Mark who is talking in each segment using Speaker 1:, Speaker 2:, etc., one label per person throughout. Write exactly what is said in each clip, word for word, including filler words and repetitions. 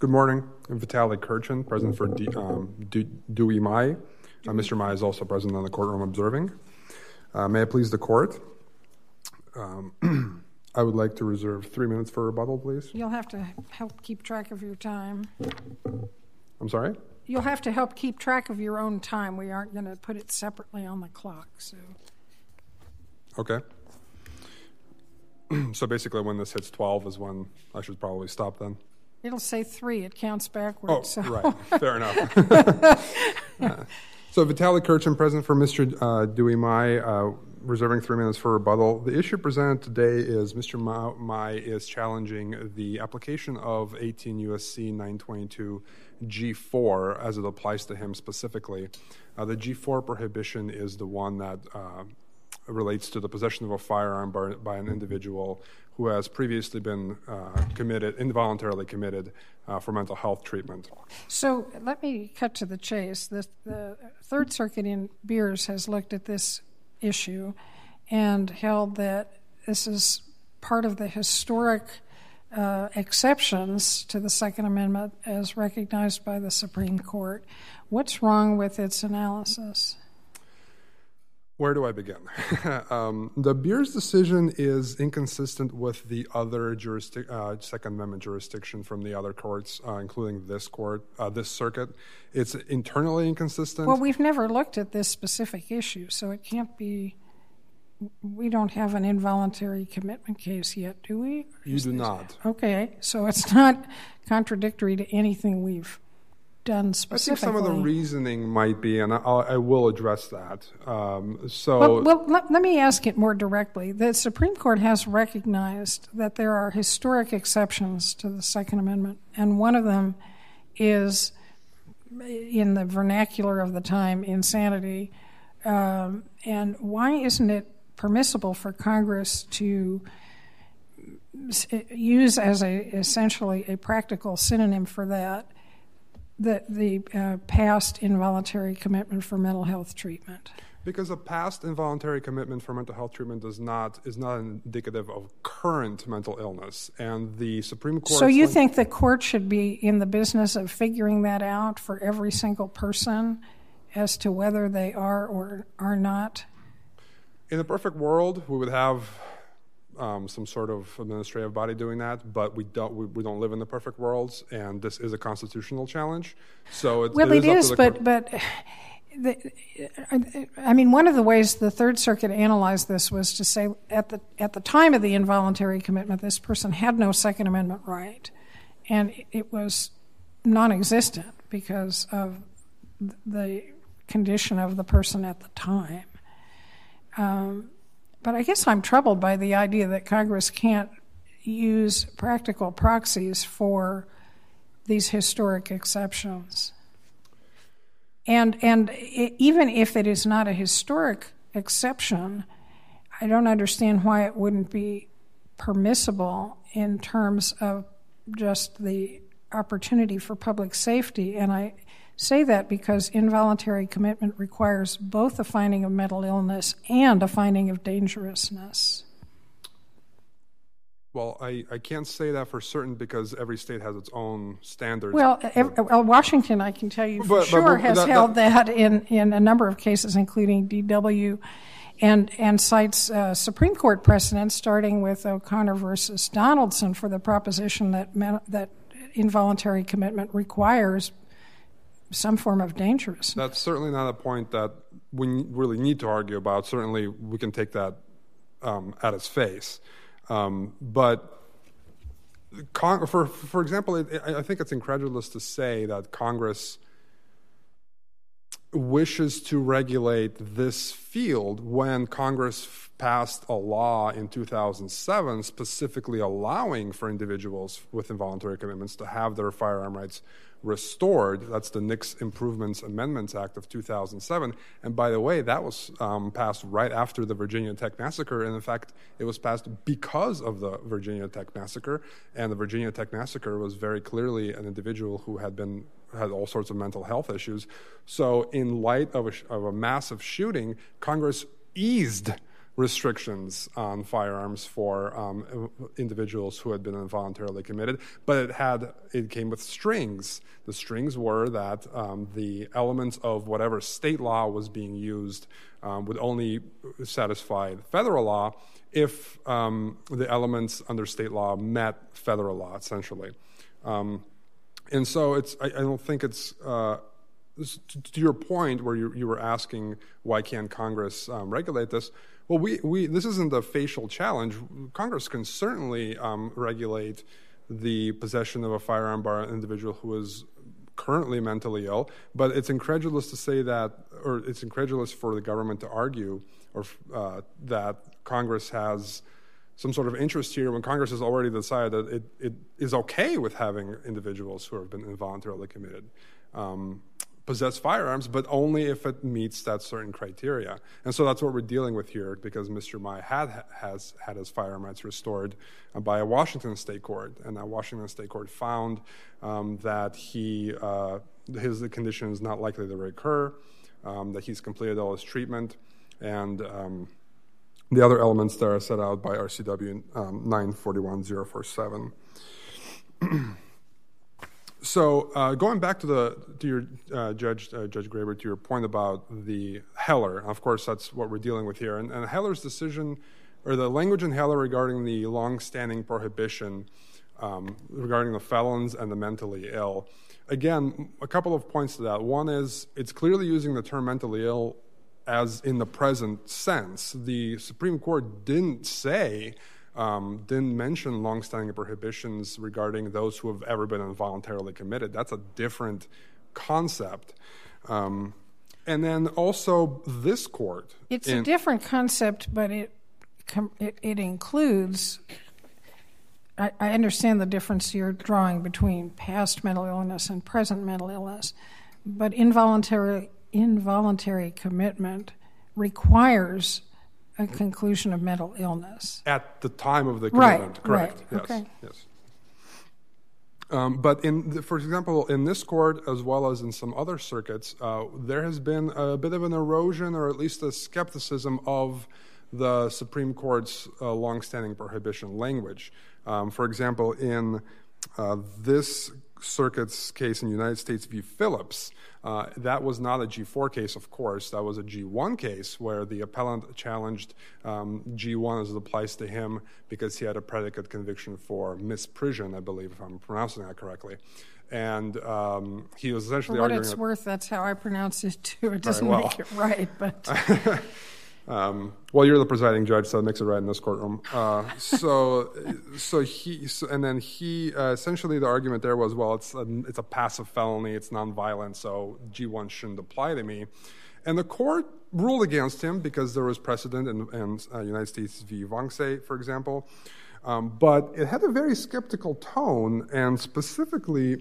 Speaker 1: Good morning. I'm Vitaly Kurchin, present for D, um, D, Dewey Mai. Uh, Mister Mai is also present in the courtroom observing. Uh, may I please the court? Um, I would like to reserve three minutes for rebuttal, please.
Speaker 2: You'll have to help keep track of your time.
Speaker 1: I'm sorry?
Speaker 2: You'll have to help keep track of your own time. We aren't going to put it separately on the clock. So.
Speaker 1: Okay. So basically when this hits twelve is when I should probably stop then?
Speaker 2: It'll say three. It counts backwards.
Speaker 1: Oh,
Speaker 2: so.
Speaker 1: Right. Fair enough. uh, so Vitaly Kurchin, present for Mister Uh, Dewey Mai, uh, reserving three minutes for rebuttal. The issue presented today is Mister Mai is challenging the application of eighteen U S C nine twenty-two G four as it applies to him specifically. Uh, the G four prohibition is the one that uh, relates to the possession of a firearm by, by an individual who has previously been uh, committed, involuntarily committed uh, for mental health treatment.
Speaker 2: So let me cut to the chase. The, the Third Circuit in Beers has looked at this issue and held that this is part of the historic uh, exceptions to the Second Amendment as recognized by the Supreme Court. What's wrong with its analysis?
Speaker 1: Where do I begin? um, the Beers decision is inconsistent with the other jurisdic- uh, Second Amendment jurisdiction from the other courts, uh, including this court, uh, this circuit. It's internally inconsistent.
Speaker 2: Well, we've never looked at this specific issue, so it can't be. We don't have an involuntary commitment case yet, do we?
Speaker 1: You do not.
Speaker 2: Okay, so it's not contradictory to anything we've done specifically.
Speaker 1: I think some of the reasoning might be, and I'll, I will address that. Um, so,
Speaker 2: well, well let, let me ask it more directly. The Supreme Court has recognized that there are historic exceptions to the Second Amendment, and one of them is, in the vernacular of the time, insanity. Um, and why isn't it permissible for Congress to use as a essentially a practical synonym for that the, the uh, past involuntary commitment for mental health treatment?
Speaker 1: Because a past involuntary commitment for mental health treatment does not is not indicative of current mental illness, and the Supreme Court.
Speaker 2: So you think the court should be in the business of figuring that out for every single person as to whether they are or are not?
Speaker 1: In a perfect world, we would have um, some sort of administrative body doing that, but we don't. We, we don't live in the perfect worlds, and this is a constitutional challenge. So it,
Speaker 2: well,
Speaker 1: it is,
Speaker 2: it is
Speaker 1: up to the
Speaker 2: but but. The, I mean, one of the ways the Third Circuit analyzed this was to say at the at the time of the involuntary commitment, this person had no Second Amendment right, and it was non-existent because of the condition of the person at the time. Um, but I guess I'm troubled by the idea that Congress can't use practical proxies for these historic exceptions. And and it, even if it is not a historic exception, I don't understand why it wouldn't be permissible in terms of just the opportunity for public safety. And I say that because involuntary commitment requires both a finding of mental illness and a finding of dangerousness.
Speaker 1: Well, I, I can't say that for certain because every state has its own standards.
Speaker 2: Well, every, well Washington, I can tell you for
Speaker 1: but,
Speaker 2: sure,
Speaker 1: but, but
Speaker 2: has
Speaker 1: that,
Speaker 2: held
Speaker 1: that,
Speaker 2: that in, in a number of cases, including D W, and, and cites uh, Supreme Court precedent, starting with O'Connor versus Donaldson, for the proposition that that involuntary commitment requires some form of dangerousness.
Speaker 1: That's certainly not a point that we really need to argue about. Certainly, we can take that um, at its face. Um, but con- for for example, it, I think it's incredulous to say that Congress wishes to regulate this field when Congress f- passed a law in two thousand seven specifically allowing for individuals with involuntary commitments to have their firearm rights restored. That's the Nix Improvements Amendments Act of two thousand seven. And by the way, that was um, passed right after the Virginia Tech Massacre. And in fact, it was passed because of the Virginia Tech Massacre. And the Virginia Tech Massacre was very clearly an individual who had been had all sorts of mental health issues. So in light of a, of a massive shooting, Congress eased restrictions on firearms for um, individuals who had been involuntarily committed, but it had it came with strings. The strings were that um, the elements of whatever state law was being used um, would only satisfy federal law if um, the elements under state law met federal law, essentially. Um, and so it's I, I don't think it's uh, to, to your point where you, you were asking why can't Congress um, regulate this. Well, we, we this isn't a facial challenge. Congress can certainly um, regulate the possession of a firearm by an individual who is currently mentally ill, but it's incredulous to say that, or it's incredulous for the government to argue or uh, that Congress has some sort of interest here when Congress has already decided that it, it is okay with having individuals who have been involuntarily committed um, possess firearms, but only if it meets that certain criteria. And so that's what we're dealing with here, because Mister Mai had has had his firearm rights restored uh, by a Washington state court, and that Washington state court found um, that he uh, his condition is not likely to recur, um, that he's completed all his treatment, and um, the other elements that are set out by R C W um, nine forty-one oh forty-seven. So uh, going back to the to your uh, Judge uh, Judge Graber, to your point about the Heller, of course that's what we're dealing with here, and, and Heller's decision, or the language in Heller regarding the long-standing prohibition um, regarding the felons and the mentally ill. Again, a couple of points to that. One is it's clearly using the term mentally ill as in the present sense. The Supreme Court didn't say. Um, didn't mention longstanding prohibitions regarding those who have ever been involuntarily committed. That's a different concept. Um, and then also this court.
Speaker 2: It's
Speaker 1: in,
Speaker 2: a different concept, but it it, it includes, I, I understand the difference you're drawing between past mental illness and present mental illness, but involuntary, involuntary commitment requires a conclusion of mental illness.
Speaker 1: At the time of the commitment,
Speaker 2: right,
Speaker 1: correct.
Speaker 2: Right,
Speaker 1: yes,
Speaker 2: okay.
Speaker 1: yes. Um, but in, the, for example, in this court, as well as in some other circuits, uh, there has been a bit of an erosion, or at least a skepticism of the Supreme Court's uh, longstanding prohibition language. Um, for example, in uh, this circuit's case in United States v. Phillips, uh, that was not a G four case, of course. That was a G one case where the appellant challenged um, G one as it applies to him because he had a predicate conviction for misprision, I believe, if I'm pronouncing that correctly. And um, he was essentially
Speaker 2: arguing... For what
Speaker 1: arguing
Speaker 2: it's
Speaker 1: that,
Speaker 2: worth, that's how I pronounce it, too. It doesn't
Speaker 1: well.
Speaker 2: make it right, but...
Speaker 1: Um, well, you're the presiding judge, so it makes it right in this courtroom. Uh, so, so he, so, and then he, uh, essentially, the argument there was, well, it's a, it's a passive felony, it's nonviolent, so G one shouldn't apply to me. And the court ruled against him because there was precedent in, in uh, United States v. Vongse, for example. Um, but it had a very skeptical tone, and specifically,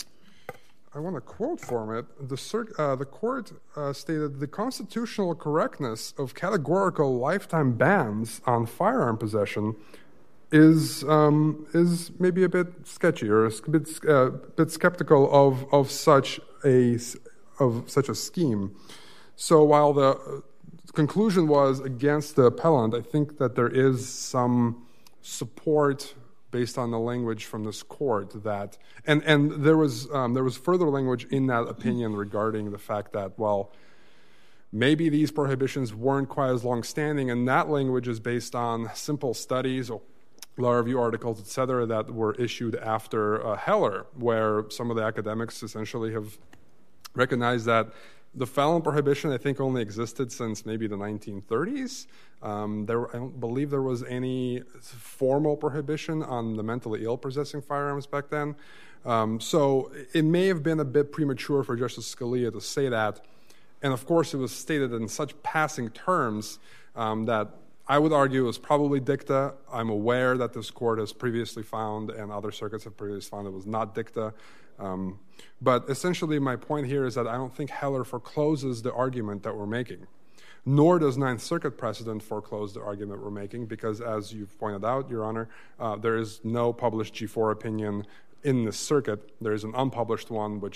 Speaker 1: I want to quote from it. The, cir- uh, the court uh, stated the constitutional correctness of categorical lifetime bans on firearm possession is um, is maybe a bit sketchy, or a bit, uh, bit skeptical of of such a of such a scheme. So while the conclusion was against the appellant, I think that there is some support based on the language from this court that, and, and there was um, there was further language in that opinion regarding the fact that, well, maybe these prohibitions weren't quite as long-standing, and that language is based on simple studies or law review articles, et cetera, that were issued after uh, Heller, where some of the academics essentially have recognized that the felon prohibition, I think, only existed since maybe the nineteen thirties. Um, there, I don't believe there was any formal prohibition on the mentally ill possessing firearms back then. Um, so it may have been a bit premature for Justice Scalia to say that. And of course, it was stated in such passing terms um, that I would argue it was probably dicta. I'm aware that this court has previously found, and other circuits have previously found, it was not dicta. Um, but essentially my point here is that I don't think Heller forecloses the argument that we're making, nor does Ninth Circuit precedent foreclose the argument we're making, because as you've pointed out, Your Honor, uh, there is no published G four opinion in this circuit. There is an unpublished one which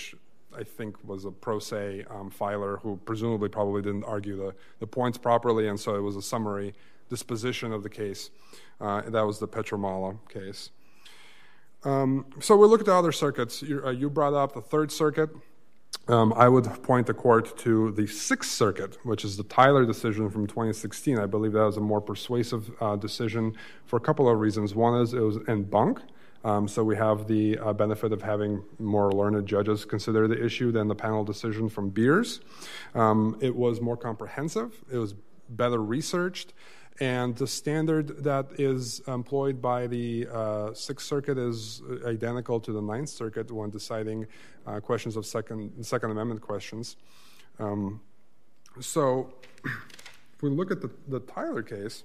Speaker 1: I think was a pro se um, filer who presumably probably didn't argue the, the points properly, and so it was a summary disposition of the case. Uh, and that was the Petromala case. Um, so we look at the other circuits. You, uh, you brought up the Third Circuit. Um, I would point the court to the Sixth Circuit, which is the Tyler decision from twenty sixteen. I believe that was a more persuasive uh, decision for a couple of reasons. One is it was en banc, um, so we have the uh, benefit of having more learned judges consider the issue than the panel decision from Beers. Um, it was more comprehensive. It was better researched. And the standard that is employed by the uh, Sixth Circuit is identical to the Ninth Circuit when deciding uh, questions of Second Second Amendment questions. Um, so if we look at the, the Tyler case,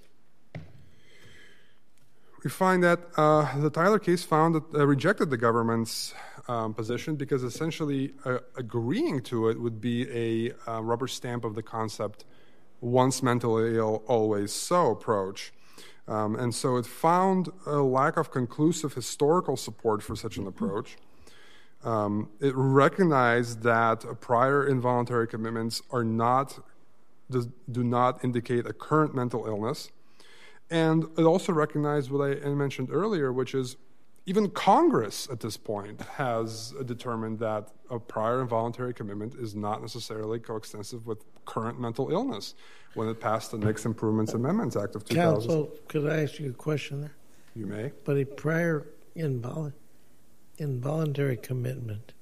Speaker 1: we find that uh, the Tyler case found that uh, rejected the government's um, position because essentially uh, agreeing to it would be a uh, rubber stamp of the concept once mentally ill, always so approach. Um, and so it found a lack of conclusive historical support for such an approach. Um, it recognized that prior involuntary commitments are not, do, do not indicate a current mental illness. And it also recognized what I mentioned earlier, which is even Congress at this point has determined that a prior involuntary commitment is not necessarily coextensive with current mental illness when it passed the Nixon Improvements Amendments Act of two thousand.
Speaker 3: Counsel, could I ask you a question there?
Speaker 1: You may.
Speaker 3: But a prior invol- involuntary commitment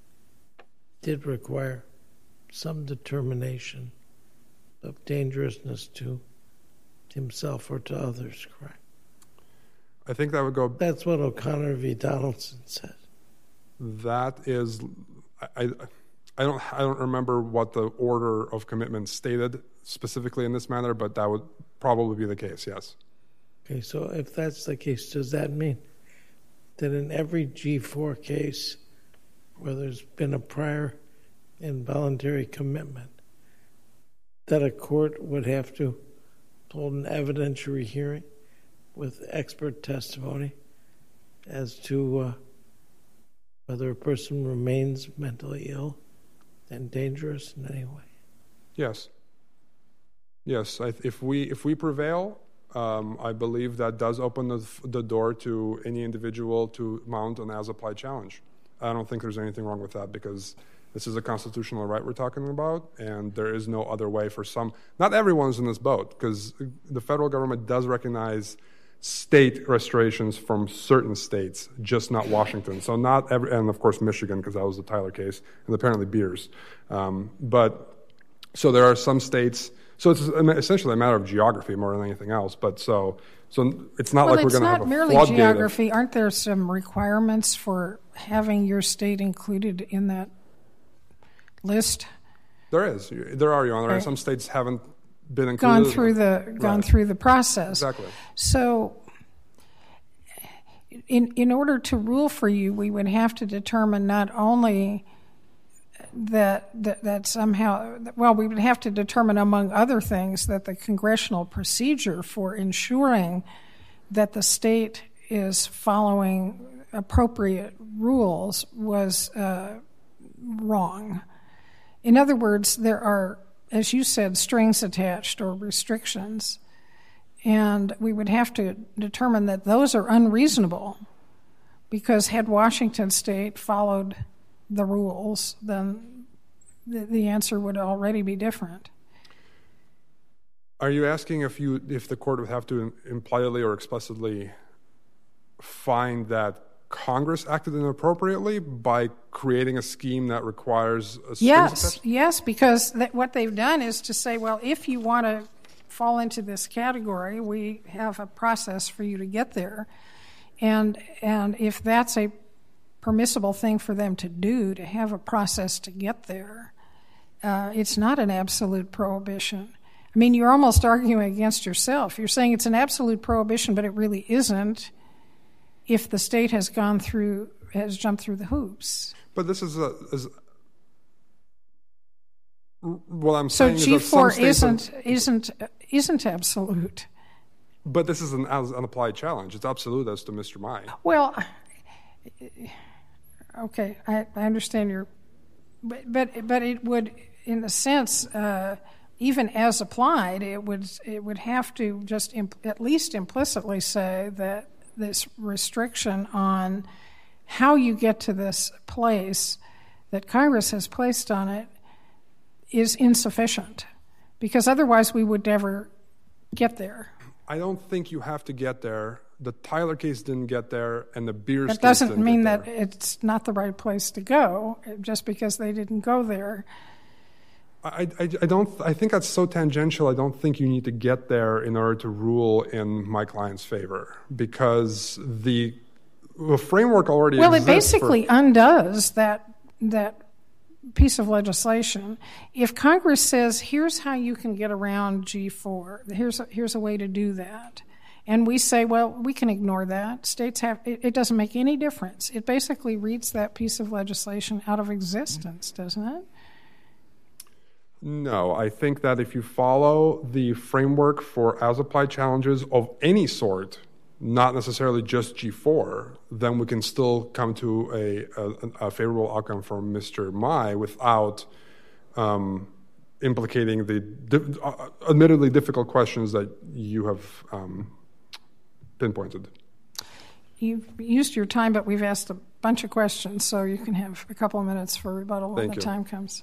Speaker 3: did require some determination of dangerousness to himself or to others, correct?
Speaker 1: I think that would go...
Speaker 3: That's what O'Connor v. Donaldson said.
Speaker 1: That is... I, I, I don't I don't remember what the order of commitment stated specifically in this manner, but that would probably be the case, yes.
Speaker 3: Okay, so if that's the case, does that mean that in every G four case where there's been a prior involuntary commitment, that a court would have to hold an evidentiary hearing with expert testimony as to uh, whether a person remains mentally ill and dangerous in any way?
Speaker 1: Yes. Yes, I, if we if we prevail, um, I believe that does open the, the door to any individual to mount an as-applied challenge. I don't think there's anything wrong with that because this is a constitutional right we're talking about, and there is no other way for some. Not everyone's in this boat because the federal government does recognize state restorations from certain states, just not Washington. So not every, and of course Michigan, because that was the Tyler case, and apparently Beers. Um, but so there are some states. So it's essentially a matter of geography more than anything else. But so so it's not
Speaker 2: well,
Speaker 1: like we're going to have a
Speaker 2: Well, it's not merely geography. Of, Aren't there some requirements for having your state included in that list?
Speaker 1: There is. There are, Your Honor.
Speaker 2: Right.
Speaker 1: Some states haven't been included.
Speaker 2: Gone through the gone
Speaker 1: right.
Speaker 2: through the process.
Speaker 1: Exactly.
Speaker 2: So, in in order to rule for you, we would have to determine not only that that, that somehow, well, we would have to determine, among other things, that the congressional procedure for ensuring that the state is following appropriate rules was uh, wrong. In other words, there are, as you said, strings attached or restrictions, and we would have to determine that those are unreasonable because had Washington State followed the rules, then the, the answer would already be different.
Speaker 1: Are you asking if you if the court would have to impliedly or explicitly find that Congress acted inappropriately by creating a scheme that requires a
Speaker 2: yes, yes, because that, what they've done is to say, well, if you want to fall into this category, we have a process for you to get there, and and if that's a permissible thing for them to do, to have a process to get there, uh, it's not an absolute prohibition. I mean, you're almost arguing against yourself. You're saying it's an absolute prohibition, but it really isn't if the state has gone through, has jumped through the hoops.
Speaker 1: But this is a, is, what I'm
Speaker 2: so
Speaker 1: saying
Speaker 2: G
Speaker 1: is that
Speaker 2: four
Speaker 1: some states
Speaker 2: isn't,
Speaker 1: are,
Speaker 2: isn't, isn't absolute.
Speaker 1: But this is an, an applied challenge. It's absolute as to Mister Mai.
Speaker 2: Well, okay, I, I understand your But but, but it would, in a sense, uh, even as applied, it would it would have to just imp- at least implicitly say that this restriction on how you get to this place that Congress has placed on it is insufficient, because otherwise we would never get there.
Speaker 1: I don't think you have to get there. The Tyler case didn't get there, and the Beers case
Speaker 2: didn't get there. That doesn't mean that it's not the right place to go, just because they didn't go there.
Speaker 1: I, I, I don't. I think that's so tangential. I don't think you need to get there in order to rule in my client's favor, because the, the framework already
Speaker 2: well,
Speaker 1: exists.
Speaker 2: Well, it basically
Speaker 1: for,
Speaker 2: undoes that that piece of legislation. If Congress says, here's how you can get around G four, here's a, here's a way to do that, and we say, well, we can ignore that. States have, it, it doesn't make any difference. It basically reads that piece of legislation out of existence, doesn't it?
Speaker 1: No, I think that if you follow the framework for as-applied challenges of any sort, not necessarily just G four, then we can still come to a, a, a favorable outcome for Mister Mai without um, implicating the di- uh, admittedly difficult questions that you have um, pinpointed.
Speaker 2: You've used your time, but we've asked a bunch of questions, so you can have a couple of minutes for rebuttal when the time comes.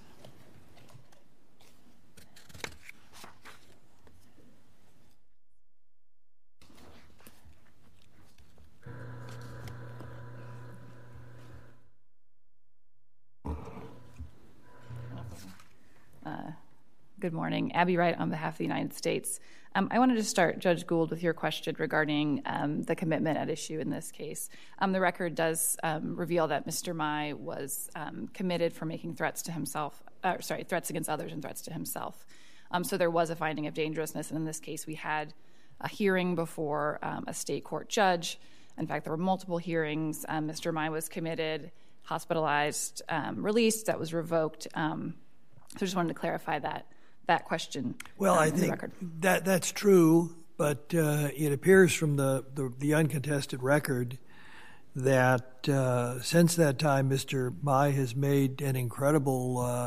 Speaker 4: Uh, good morning. Abby Wright on behalf of the United States. Um, I wanted to start, Judge Gould, with your question regarding um, the commitment at issue in this case. Um, the record does um, reveal that Mister Mai was um, committed for making threats to himself, uh, sorry, threats against others and threats to himself. Um, so there was a finding of dangerousness, and in this case we had a hearing before um, a state court judge. In fact, there were multiple hearings. Um, Mister Mai was committed, hospitalized, um, released, that was revoked. Um, So I just wanted to clarify that that question.
Speaker 5: Well,
Speaker 4: um,
Speaker 5: I
Speaker 4: in
Speaker 5: think
Speaker 4: the record.
Speaker 5: that that's true, but uh, it appears from the, the, the uncontested record that uh, since that time, Mister Mai has made an incredible uh,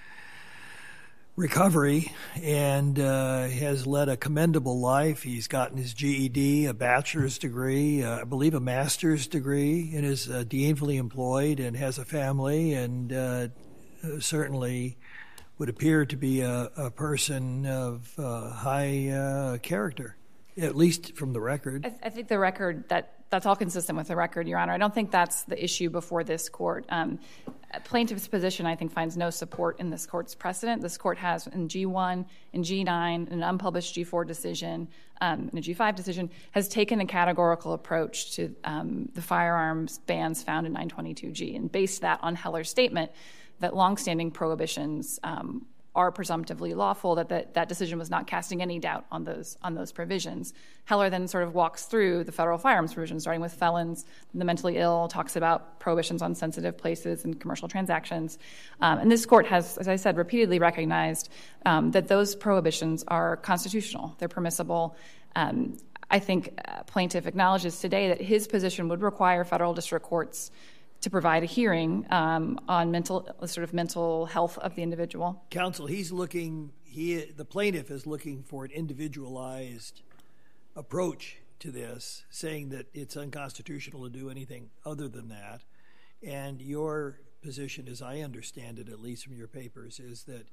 Speaker 5: recovery and uh, has led a commendable life. He's gotten his G E D, a bachelor's degree, uh, I believe a master's degree, and is uh, gainfully employed and has a family, and uh, certainly would appear to be a, a person of uh, high uh, character, at least from the record.
Speaker 4: I, th- I think the record, that that's all consistent with the record, Your Honor. I don't think that's the issue before this court. Um, plaintiff's position, I think, finds no support in this court's precedent. This court has in G one, in G nine, an unpublished G four decision, um, and a G five decision, has taken a categorical approach to um, the firearms bans found in nine twenty-two G and based that on Heller's statement that longstanding prohibitions um, are presumptively lawful, that, that that decision was not casting any doubt on those on those provisions. Heller then sort of walks through the federal firearms provisions, starting with felons, the mentally ill, talks about prohibitions on sensitive places and commercial transactions. Um, and this court has, as I said, repeatedly recognized um, that those prohibitions are constitutional. They're permissible. Um, I think uh, plaintiff acknowledges today that his position would require federal district courts to provide a hearing um, on mental, sort of mental health of the individual.
Speaker 5: Counsel, he's looking. He, the plaintiff, is looking for an individualized approach to this, saying that it's unconstitutional to do anything other than that. And your position, as I understand it, at least from your papers, is that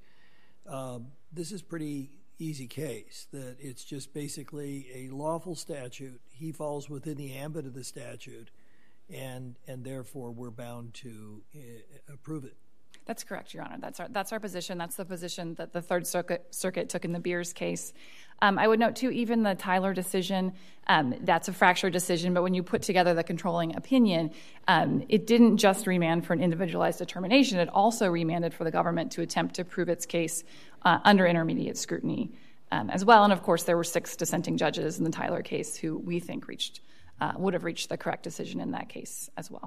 Speaker 5: um, this is pretty easy case. That it's just basically a lawful statute. He falls within the ambit of the statute. And and therefore, we're bound to uh, approve it.
Speaker 4: That's correct, Your Honor. That's our that's our position. That's the position that the Third Circuit, Circuit took in the Beers case. Um, I would note, too, even the Tyler decision, um, that's a fractured decision, but when you put together the controlling opinion, um, it didn't just remand for an individualized determination. It also remanded for the government to attempt to prove its case uh, under intermediate scrutiny um, as well. And, of course, there were six dissenting judges in the Tyler case who we think reached Uh, would have reached the correct decision in that case as well.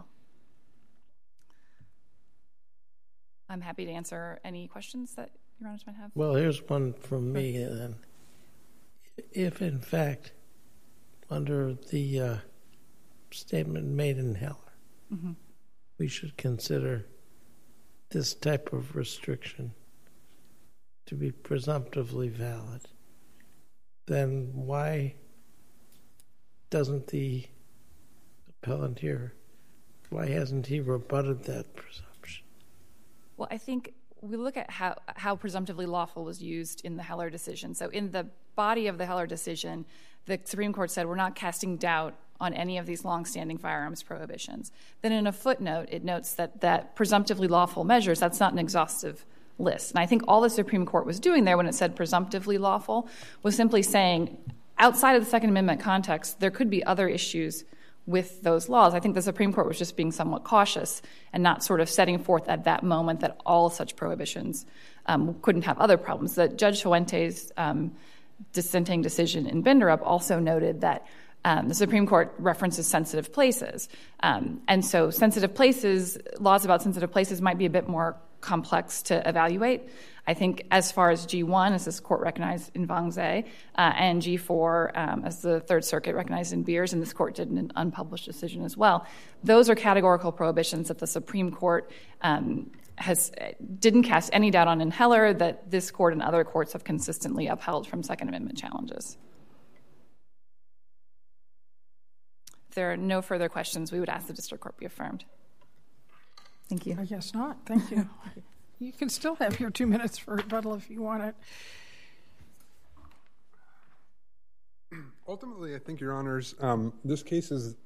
Speaker 4: I'm happy to answer any questions that Your Honors might have.
Speaker 3: Well, here's one from me then. If, in fact, under the uh, statement made in Heller, mm-hmm. we should consider this type of restriction to be presumptively valid, then why doesn't the appellant here, why hasn't he rebutted that presumption?
Speaker 4: Well, I think we look at how, how presumptively lawful was used in the Heller decision. So in the body of the Heller decision, the Supreme Court said we're not casting doubt on any of these longstanding firearms prohibitions. Then in a footnote, it notes that that presumptively lawful measures, that's not an exhaustive list. And I think all the Supreme Court was doing there when it said presumptively lawful was simply saying outside of the Second Amendment context, there could be other issues with those laws. I think the Supreme Court was just being somewhat cautious and not sort of setting forth at that moment that all such prohibitions um, couldn't have other problems. That Judge Fuentes' um, dissenting decision in Binderup also noted that um, the Supreme Court references sensitive places. Um, and so sensitive places, laws about sensitive places might be a bit more complex to evaluate. I think as far as G one, as this court recognized in Wang Zhe, uh, and G four, um, as the Third Circuit recognized in Beers, and this court did in an unpublished decision as well, those are categorical prohibitions that the Supreme Court um, has didn't cast any doubt on in Heller, that this court and other courts have consistently upheld from Second Amendment challenges. If there are no further questions, we would ask the district court be affirmed. Thank you.
Speaker 2: I guess not. Thank you. You can still have your two minutes for rebuttal if you want it.
Speaker 1: Ultimately, I think, Your Honors, um, this case is,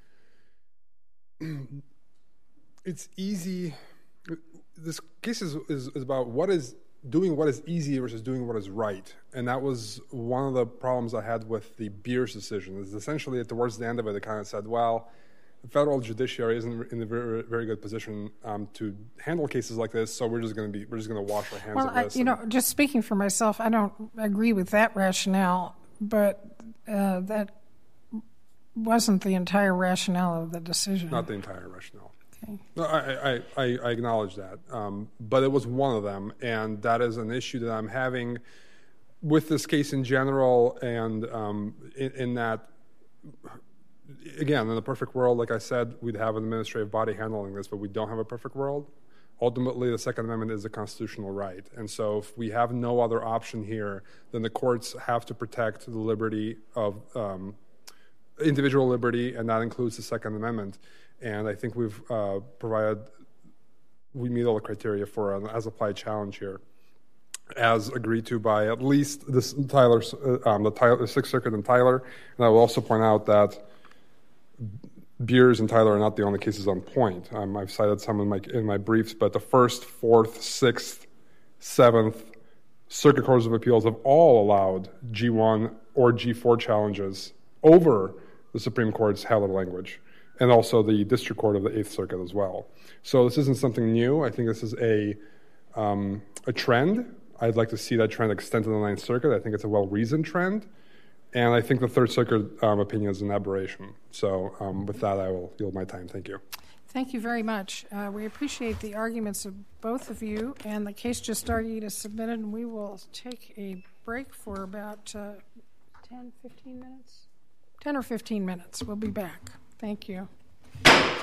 Speaker 1: it's easy. This case is, is, is about what is doing what is easy versus doing what is right. And that was one of the problems I had with the Beers decision, is essentially towards the end of it, it kind of said, well, the federal judiciary isn't in a very, very good position um, to handle cases like this, so we're just going to be we're just going to wash our hands
Speaker 2: well,
Speaker 1: of this.
Speaker 2: I, you know, just speaking for myself, I don't agree with that rationale, but uh, that wasn't the entire rationale of the decision.
Speaker 1: Not the entire rationale.
Speaker 2: Okay.
Speaker 1: No, I, I, I, I acknowledge that, um, but it was one of them, and that is an issue that I'm having with this case in general, and um, in, in that. Again, in the perfect world, like I said, we'd have an administrative body handling this, but we don't have a perfect world. Ultimately, the Second Amendment is a constitutional right. And so if we have no other option here, then the courts have to protect the liberty of um, individual liberty, and that includes the Second Amendment. And I think we've uh, provided, we meet all the criteria for an as-applied challenge here, as agreed to by at least this Tyler, um, the, Tyler, the Sixth Circuit and Tyler. And I will also point out that Beers and Tyler are not the only cases on point. Um, I've cited some in my in my briefs, but the First, Fourth, Sixth, Seventh Circuit Courts of Appeals have all allowed G one or G four challenges over the Supreme Court's Heller language, and also the District Court of the Eighth Circuit as well. So this isn't something new. I think this is a um, a trend. I'd like to see that trend extend to the Ninth Circuit. I think it's a well-reasoned trend. And I think the Third Circuit um, opinion is an aberration. So um, with that, I will yield my time. Thank you.
Speaker 2: Thank you very much. Uh, we appreciate the arguments of both of you, and the case just argued is submitted, and we will take a break for about uh, ten, fifteen minutes? ten or fifteen minutes. We'll be back. Thank you.